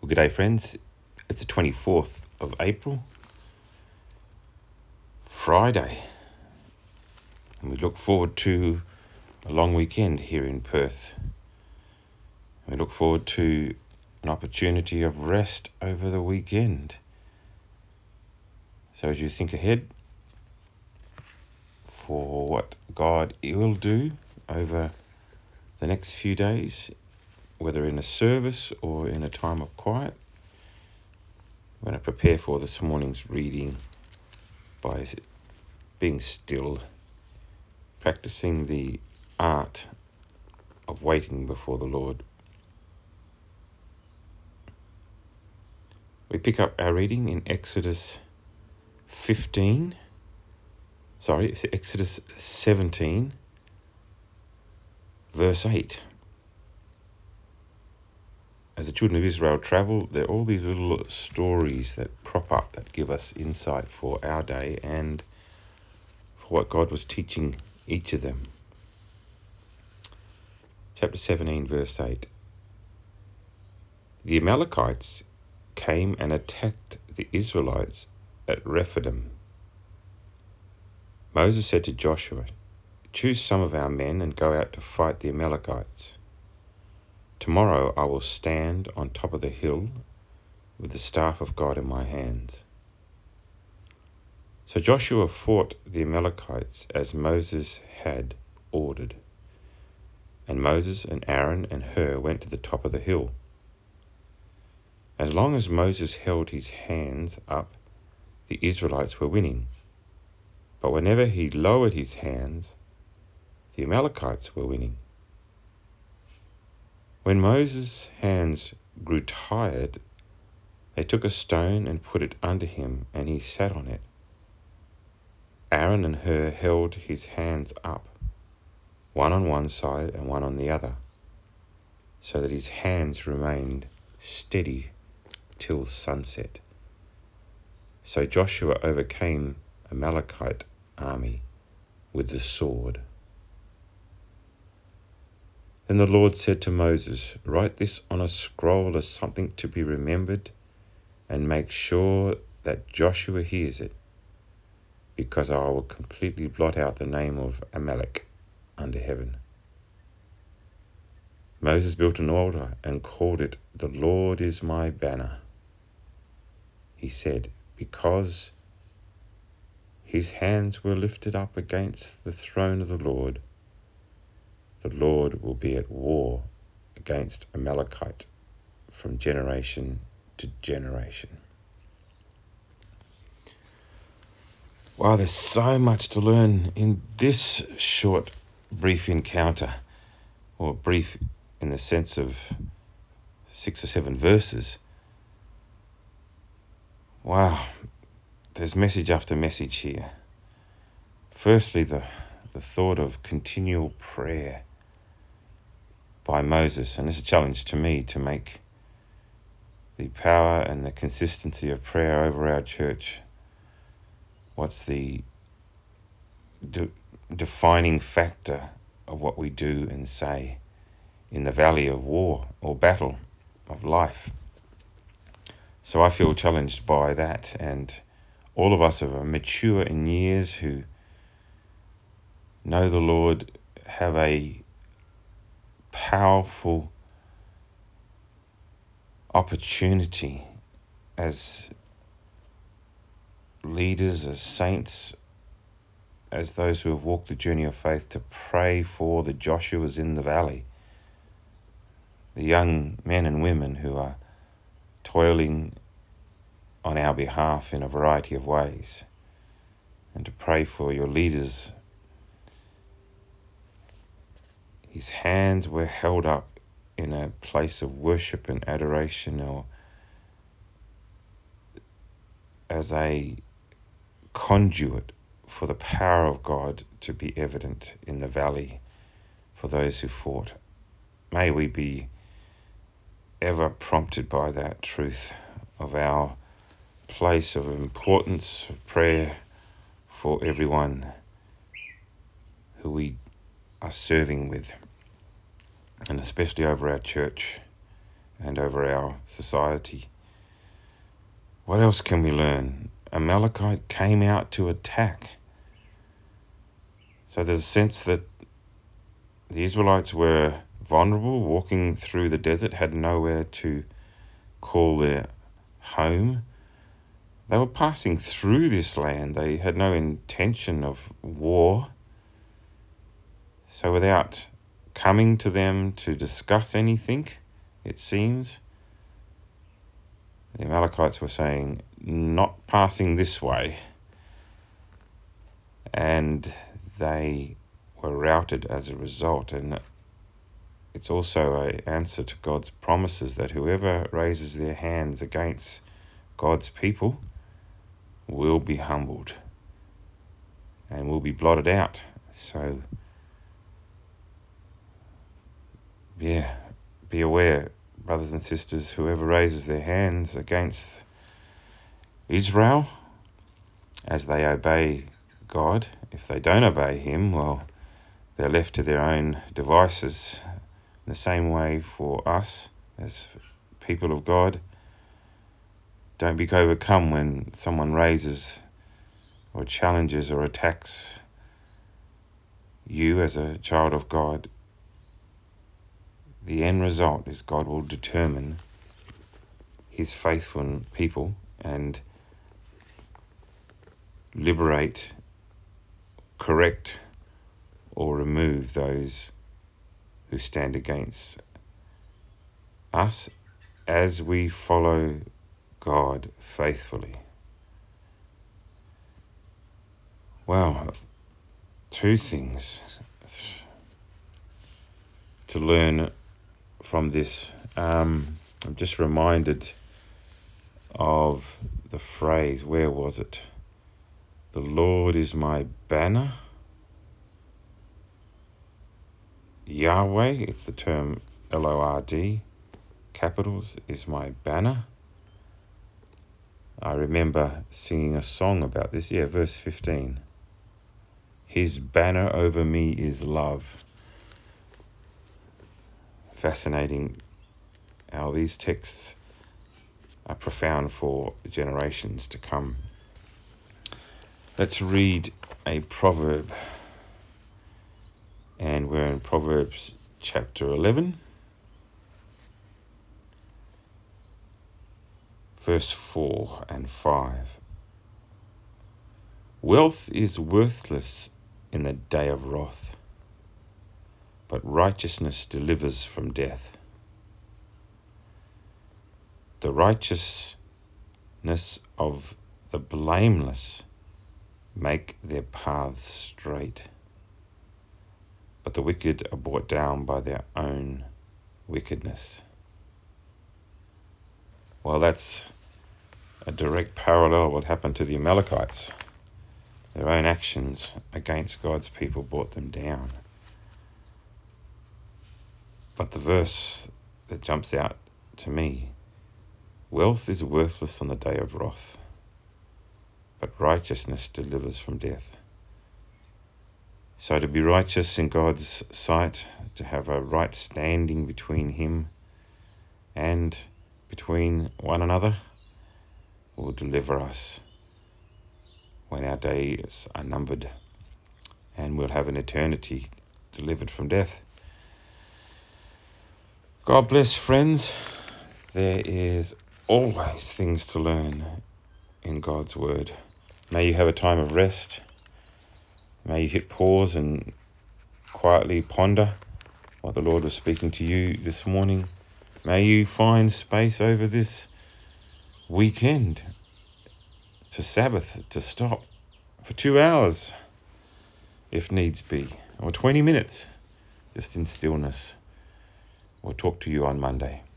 Well, good day, friends. It's the 24th of April, Friday, and we look forward to a long weekend here in Perth. We look forward to an opportunity of rest over the weekend. So as you think ahead for what God will do over the next few days, whether in a service or in a time of quiet, we're going to prepare for this morning's reading by being still, practicing the art of waiting before the Lord. We pick up our reading in Exodus 17, verse 8. As the children of Israel travel, there are all these little stories that crop up that give us insight for our day and for what God was teaching each of them. Chapter 17, verse 8. The Amalekites came and attacked the Israelites at Rephidim. Moses said to Joshua, "Choose some of our men and go out to fight the Amalekites. Tomorrow I will stand on top of the hill with the staff of God in my hands." So Joshua fought the Amalekites as Moses had ordered. And Moses and Aaron and Hur went to the top of the hill. As long as Moses held his hands up, the Israelites were winning. But whenever he lowered his hands, the Amalekites were winning. When Moses' hands grew tired, they took a stone and put it under him, and he sat on it. Aaron and Hur held his hands up, one on one side and one on the other, so that his hands remained steady till sunset. So Joshua overcame Amalekite army with the sword. Then the Lord said to Moses, "Write this on a scroll as something to be remembered, and make sure that Joshua hears it, because I will completely blot out the name of Amalek under heaven." Moses built an altar and called it, "The Lord is my banner." He said, because his hands were lifted up against the throne of the Lord will be at war against Amalekite from generation to generation. Wow, there's so much to learn in this short, brief encounter, or brief in the sense of 6 or 7 verses. Wow, there's message after message here. Firstly, the thought of continual prayer by Moses, and it's a challenge to me to make the power and the consistency of prayer over our church what's the defining factor of what we do and say in the valley of war or battle of life. So I feel challenged by that, and all of us who are mature in years, who know the Lord, have a powerful opportunity as leaders, as saints, as those who have walked the journey of faith, to pray for the Joshuas in the valley, the young men and women who are toiling on our behalf in a variety of ways, and to pray for your leaders. His hands were held up in a place of worship and adoration, or as a conduit for the power of God to be evident in the valley for those who fought. May we be ever prompted by that truth of our place of importance of prayer for everyone who we are serving with, and especially over our church and over our society. What else can we learn? Amalekite came out to attack. So there's a sense that the Israelites were vulnerable, walking through the desert, had nowhere to call their home. They were passing through this land. They had no intention of war. So without coming to them to discuss anything, it seems, the Amalekites were saying, not passing this way. And they were routed as a result. And it's also an answer to God's promises that whoever raises their hands against God's people will be humbled and will be blotted out. So, yeah, be aware, brothers and sisters, whoever raises their hands against Israel as they obey God, if they don't obey him, well, they're left to their own devices. In the same way for us as people of God, don't be overcome when someone raises or challenges or attacks you as a child of God. The end result is God will determine his faithful people and liberate, correct, or remove those who stand against us as we follow God faithfully. Well, two things to learn from this. I'm just reminded of the phrase, where was it? The Lord is my banner. Yahweh, it's the term Lord, capitals, is my banner. I remember singing a song about this. Verse 15. His banner over me is love. Fascinating how these texts are profound for generations to come. Let's read a proverb. And we're in Proverbs chapter 11, verse 4 and 5. Wealth is worthless in the day of wrath, but righteousness delivers from death. The righteousness of the blameless make their paths straight, but the wicked are brought down by their own wickedness. Well, that's a direct parallel of what happened to the Amalekites. Their own actions against God's people brought them down. But the verse that jumps out to me, wealth is worthless on the day of wrath, but righteousness delivers from death. So to be righteous in God's sight, to have a right standing between him and between one another, will deliver us when our days are numbered, and we'll have an eternity delivered from death. God bless, friends. There is always things to learn in God's word. May you have a time of rest. May you hit pause and quietly ponder what the Lord was speaking to you this morning. May you find space over this weekend to Sabbath, to stop for 2 hours if needs be, or 20 minutes just in stillness. We'll talk to you on Monday.